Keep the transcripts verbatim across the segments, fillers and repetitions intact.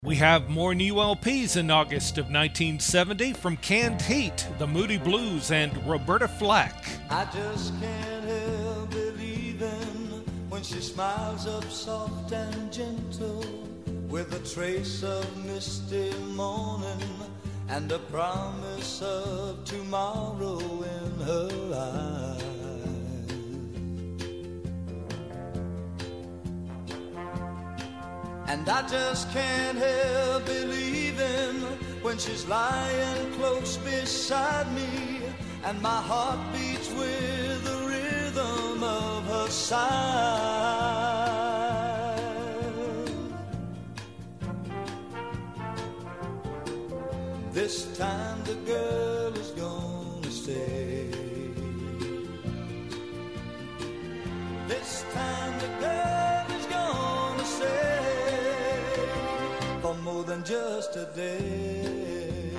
We have more new L Ps in August of nineteen seventy from Canned Heat, The Moody Blues, and Roberta Flack. I just can't help believing when she smiles up soft and gentle with a trace of misty morning and a promise of tomorrow in her eyes. And I just can't help believing when she's lying close beside me and my heart beats with the rhythm of her sigh. This time the girl is gonna stay. This time the girl is gonna stay for more than just a day.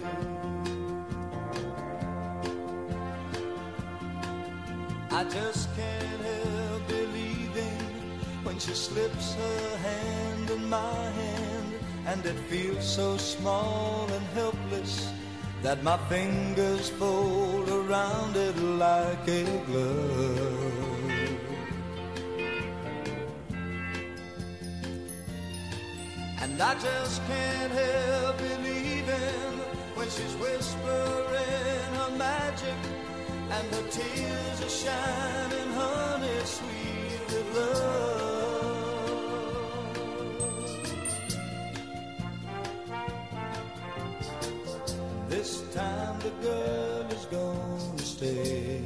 I just can't help believing when she slips her hand in my hand and it feels so small and helpless that my fingers fold around it like a glove. And I just can't help believing when she's whispering her magic and her tears are shining honey sweet with love. This time the girl is gonna stay.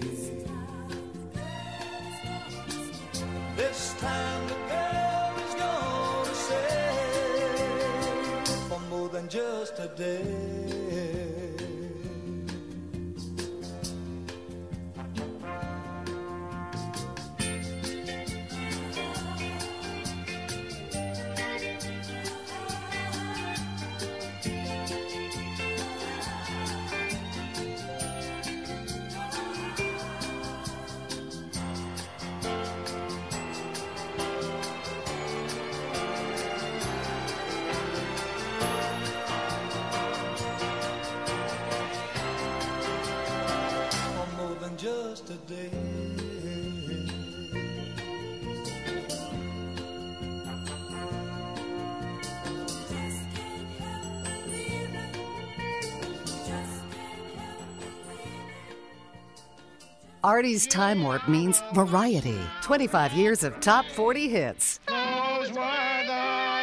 This time the girl is gonna stay for more than just a day. Just a day. Artie's Time Warp means variety. twenty-five years of top forty hits. Those were the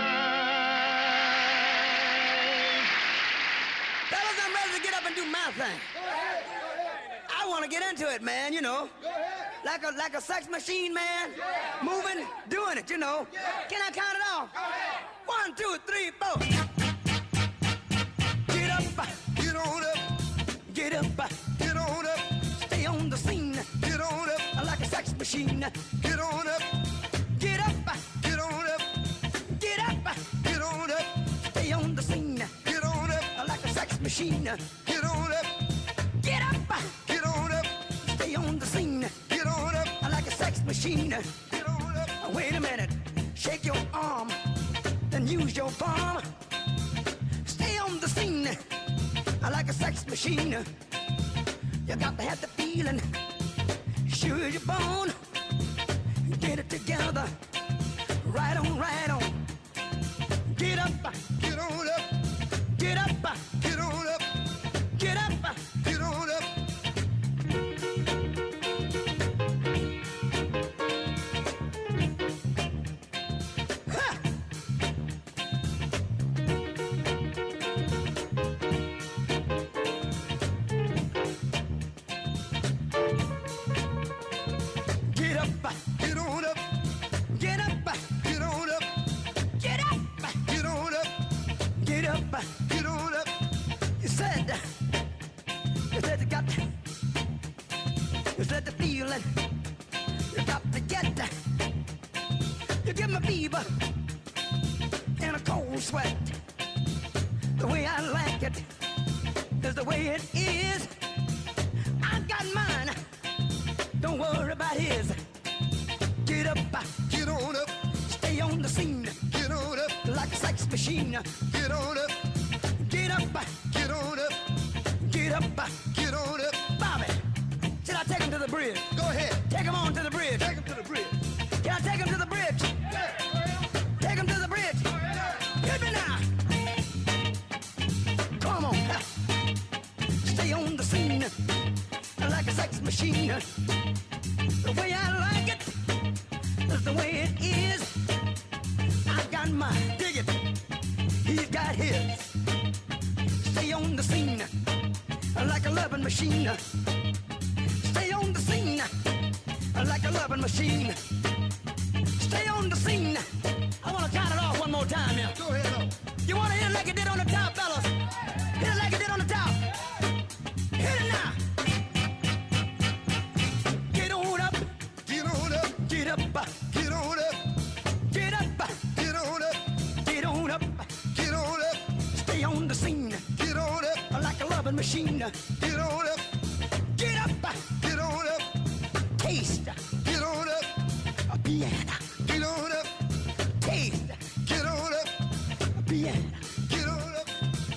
days. Fellas, I'm ready to get up and do my thing. I want to get into it, man, you know. Like a like a sex machine, man. Moving, doing it, you know. Can I count it off? One, two, three, four. Get up, get on up. Get up, get on up. Stay on the scene. Get on up. Like a sex machine. Get on up. Get up, get on up. Get up, get on up. Stay on the scene. Get on up. Like a sex machine. Get on up. Get up, get on up. Stay on the scene. Get on up. Like a sex machine. Get on up. Wait a minute. Shake your arm. Then use your palm. Stay on the scene. Like a sex machine. You got to have the feeling. Sure you're born. Get it together. Right on, right on. Get up, get on up. Get up, get on up. Get up, get on up. Ha! Get up, get on up. Get up, get on up. Get up, get on up. Get up, get on up. You said, you said you got, you said the feeling. You got to get, you give me fever and a cold sweat. The way I like it is the way it is. I got mine. Don't worry about his. Get up, get on up. Stay on the scene. Get on up like a sex machine. Get on up, Get up, get on up, get up. get on up. Bobby, should I take him to the bridge? Go ahead, Take him on to the bridge. take him to the bridge. Can I take him to the bridge? Take him to the bridge. Hit me now. Come on. Stay on the scene like a sex machine. The way I like it is the way it is. I've got my dig it. He's got his. Stay on the scene like a loving machine. Stay on the scene like a loving machine. Stay on the scene. I want to count it off one more time now. Go ahead, on. You want to hit it like it did on the top, fellas? Hit it like it did on the top. Hit it now. Get on up, Get on up, get up, get on up, get up, get on up, get on up. get on up, Stay on the scene get on up, like a loving machine. get on up, Get up, get on up, taste get on up, a piano. get on up, Taste get on up, a piano. get on up.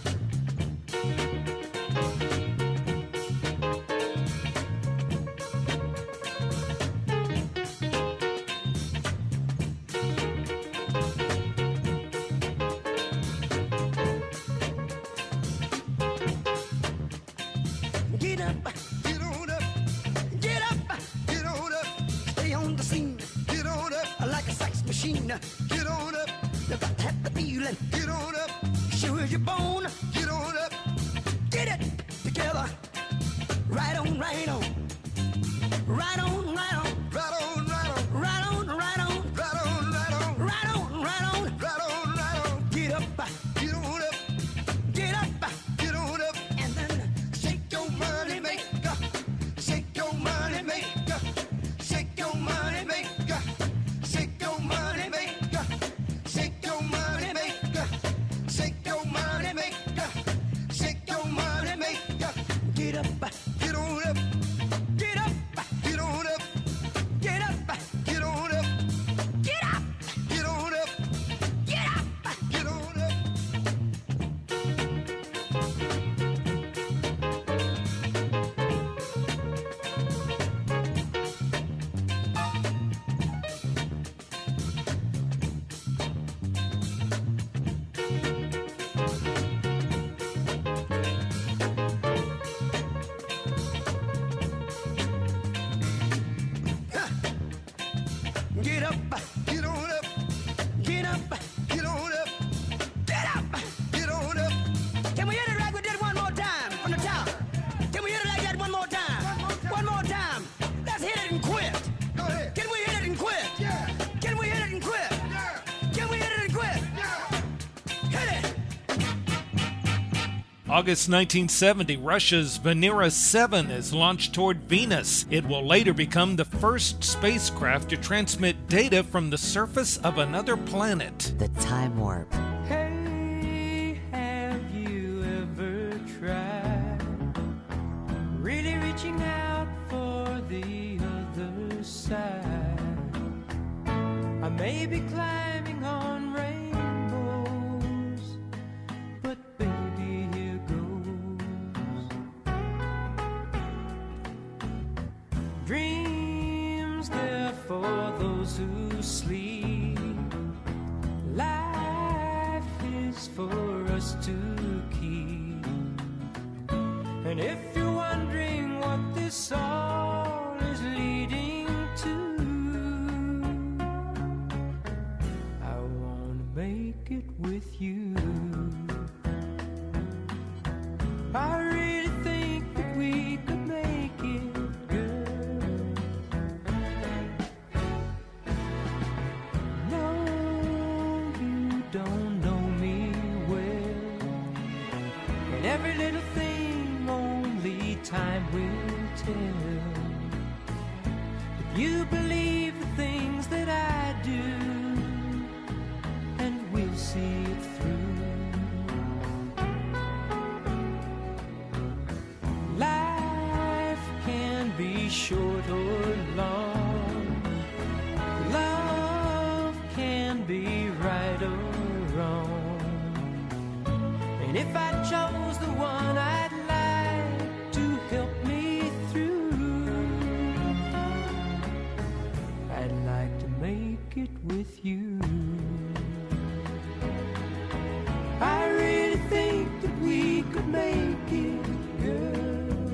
Get up, Get on up, get up. get on up, Stay on the scene get on up, like a sex machine. get on up, You got to have the feeling. get on up, Sure as your bone. get on up, Get it together. Right on, right on. Right on, right on. right on, right on, Right on, right on. right on, right on, Right on, right on. right on, right on. Get up, Get on up, get up, get on up, and then shake your money maker, shake your money maker, shake your money maker, shake your money maker, shake your money maker, shake your money maker, shake your money maker. get up, Get on up, get up, get on up, get up, get on up, get up, get on up, get up. get on up. Get up, Get on up, get up, get on up, get up. get on up. Can we hit it like we did one more time from the top? Can we hit it like that one more time? One more time. Let's hit it and quit. Go ahead. Can we hit it and quit? Yeah, Can we hit it and quit? yeah, Can we hit it and quit? yeah. Hit it. August nineteen seventy, Russia's Venera seven is launched toward Venus. It will later become the first spacecraft to transmit data from the surface of another planet. The Time Warp. Hey, have you ever tried really reaching out for the other side? I may be climbing on rainbows, but baby, here goes. Dreams there for those who sleep. Life is for us to keep. And if you're wondering what this all is leading to, I wanna make it with you. I really think that we could make it, girl. No, you don't know me well, and every little thing only time will tell. If you believe the things that I do, and we'll see it through. Life can be short or long. Love can be right or wrong. And if I chose the one I'd like to help me through, I'd like to make it with you. I really think that we could make it, girl.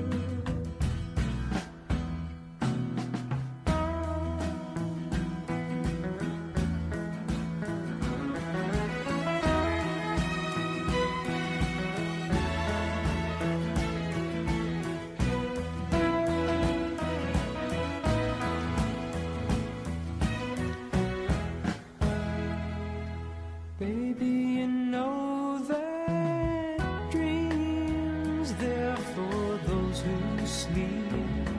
Baby, you know that dreams they're for those who sleep.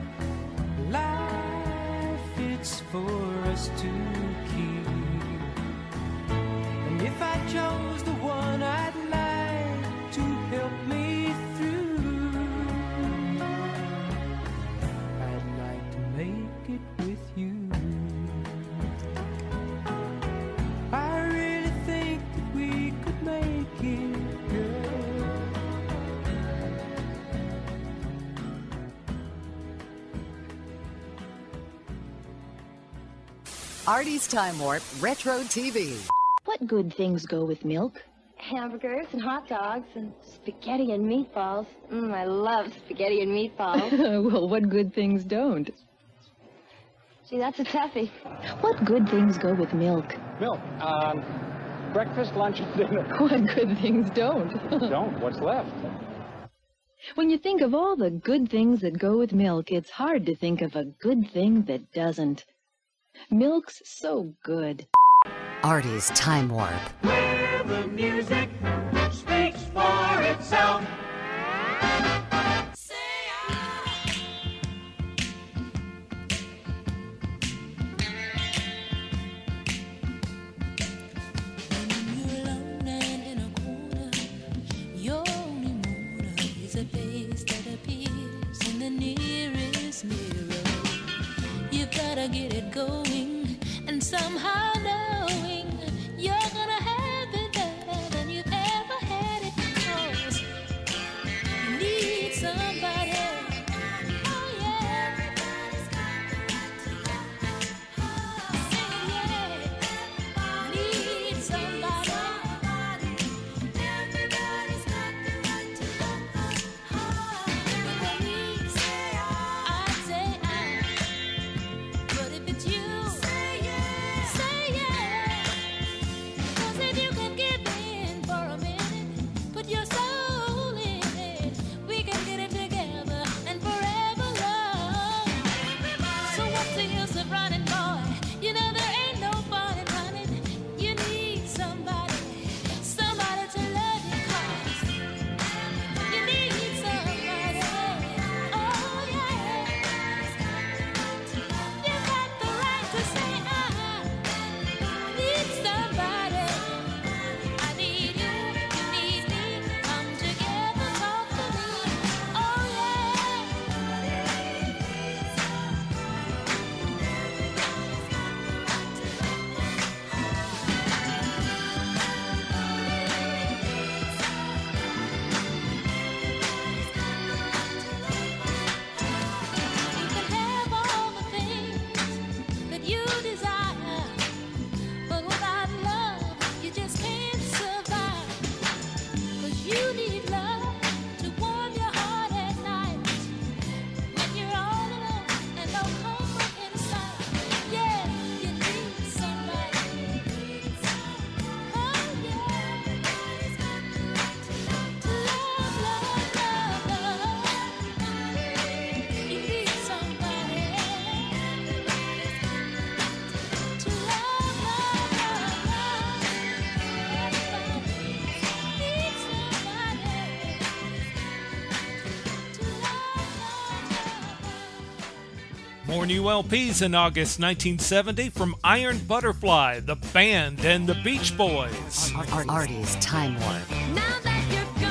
Life, it's for us to keep. And if I chose the one I'd like to help me through, I'd like to make it with you. I really think that we could make it, girl. Artie's Time Warp Retro T V. What good things go with milk? Hamburgers and hot dogs and spaghetti and meatballs. Mmm, I love spaghetti and meatballs. Well, what good things don't? Gee, that's a toughie. What good things go with milk? Milk. Um, breakfast, lunch, and dinner. What good things don't? Don't. What's left? When you think of all the good things that go with milk, it's hard to think of a good thing that doesn't. Milk's so good. Artie's Time Warp. Where the music speaks for itself. Get it going, and somehow knowing you're gonna have it better than you've ever had it, because you need somebody. Oh yeah, sing it, yeah. Need somebody. Everybody's got the right to love. But we say I say I. But if it's you, say yes, say yes. 'Cause if you can give in for a minute, put your soul in it, we can get it together and forever love. So what's the use of running, boy? You know there ain't no fun in running. You need somebody, somebody to love you, 'cause you need somebody. Oh yeah. You got the right to say I need somebody. I need you, you need me. Come together, talk to me. Oh You can have all the things that you desire, but without love, you just can't survive. 'Cause you need love to warm your heart at night when you're all alone and no comfort inside. Yeah, you need somebody. Oh yeah, to love, love, love, love. You need somebody to love, love, love, love. Everybody needs somebody to love, love, love. More new L Ps in August nineteen seventy from Iron Butterfly, the band, and the Beach Boys. Artie's Time Warp. Now that you're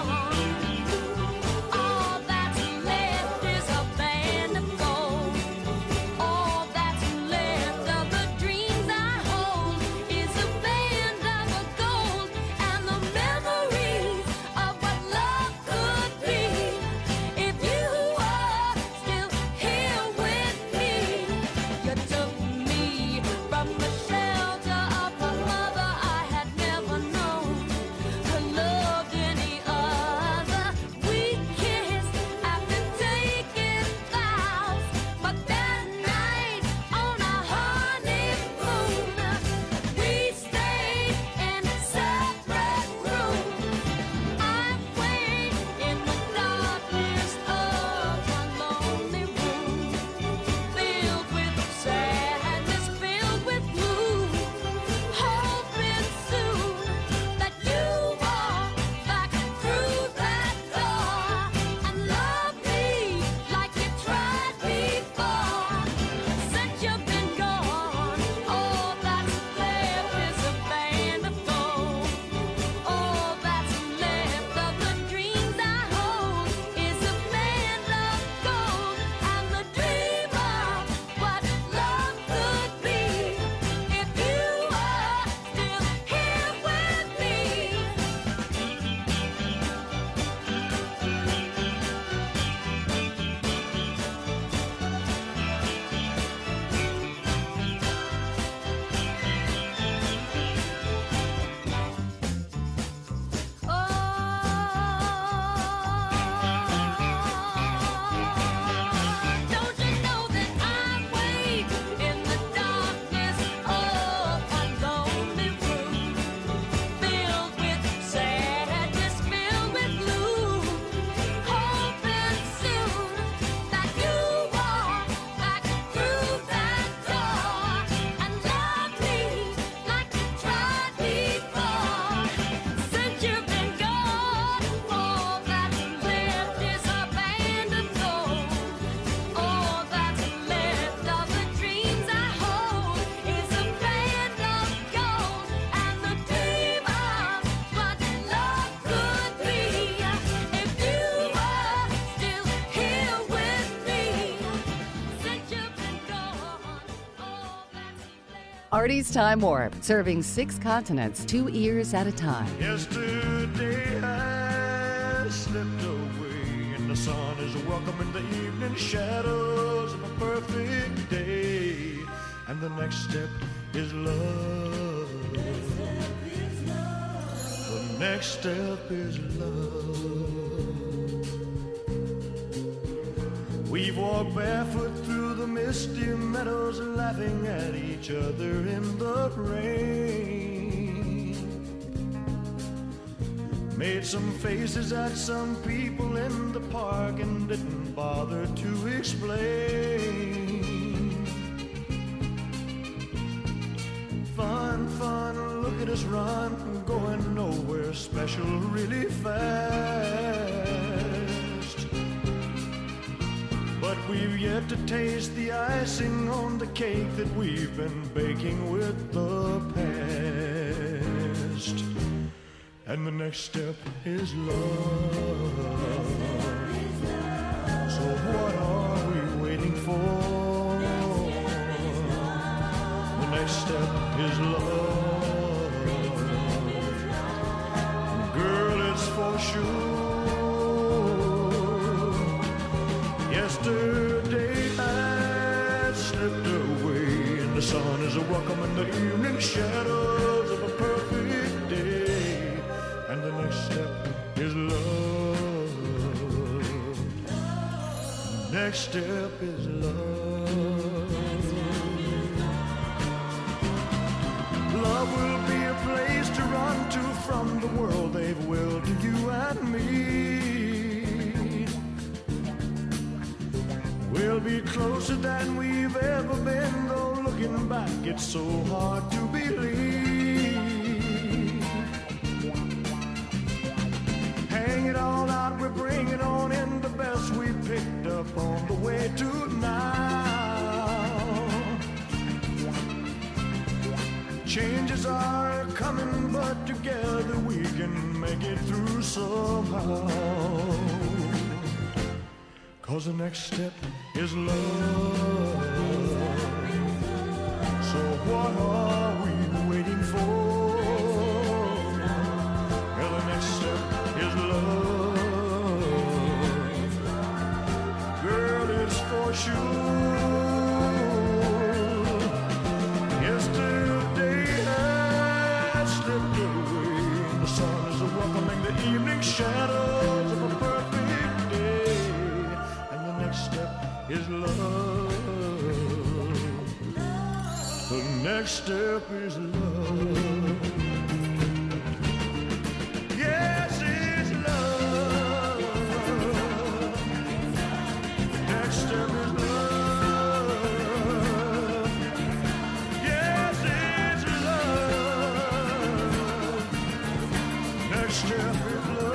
gone, all that's left is a band of gold. All that's left of the dreams I hold is a band of gold, and the memories Artie's Time Warp, serving six continents, two ears at a time. Yesterday has slipped away, and the sun is welcome in the evening shadows of a perfect day. And the next step is love. The next step is love. We've walked barefoot through the misty meadows, laughing at each other in the rain. Made some faces at some people in the park and didn't bother to explain. Fun, fun, look at us run, going nowhere special really fast. But we've yet to taste the icing on the cake that we've been baking with the past. And the next step is love. So what are we waiting for? The next step is love. Girl, it's for sure. Yesterday has slipped away, and the sun is welcome in the evening shadows of a perfect day. And the next step is love. Next step is love. Love will be a place to run to from the world they've willed to you and me. We'll be closer than we've ever been, though looking back it's so hard to believe. Hang it all out, we're bringing on in the best we picked up on the way to now. Changes are coming, but together we can make it through somehow. 'Cause the next step is love. So what are we waiting for? Well, the next step is love. Girl, it's for sure. Yesterday has slipped away, and the sun is welcoming the evening shadows of a perfect day. Next step is love. The next step is love. Yes, it's love. Next step is love. Yes, it's love. Next step is love.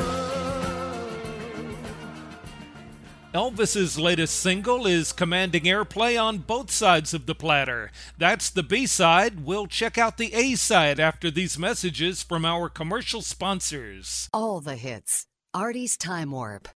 Elvis's latest single is commanding airplay on both sides of the platter. That's the B-side. We'll check out the A-side after these messages from our commercial sponsors. All the hits. Artie's Time Warp.